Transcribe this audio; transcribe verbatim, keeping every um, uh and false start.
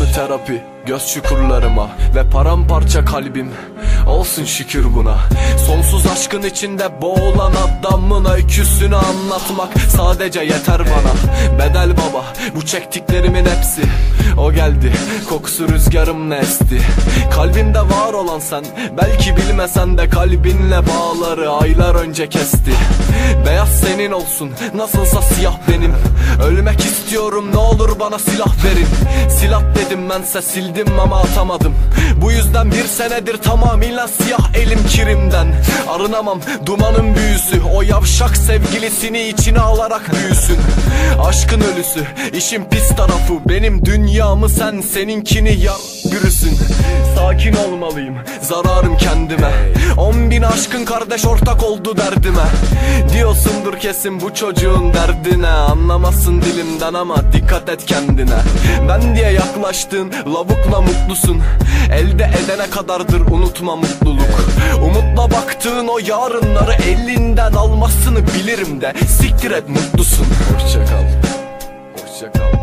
Canlı terapi göz çukurlarıma ve paramparça kalbim, olsun şükür buna. Sonsuz aşkın içinde boğulan adamın öyküsünü anlatmak sadece yeter bana. Bedel baba, bu çektiklerimin hepsi. O geldi, kokusu rüzgarımla esti. Kalbimde var olan sen, belki bilmesen de kalbinle bağları aylar önce kesti. Beyaz senin olsun, nasılsa siyah benim. Ölmek istiyorum, ne olur bana silah verin. Silah dedim bense sildim ama atamadım. Bu yüzden bir senedir tamamıyla siyah elim kirimden. Arınamam dumanın büyüsü, o yavşak sevgilisini içine alarak büyüsün. Aşkın ölüsü, işin pis tarafı. Benim dünyamı sen, seninkini yar bürüsün. Sakin olmalıyım, zararım kendime. On bin aşkın kardeş ortak oldu derdime. Diyorsundur kesin bu çocuğun derdine. Anlamazsın dilimden ama dikkat et kendine. Ben diye yaklaştığın lavukla mutlusun. Elde edene kadardır unutma mutluluk. Umutla baktığın o yarınları elinden almasını bilirim de siktir et mutlusun. Hoşça kal, hoşça kal.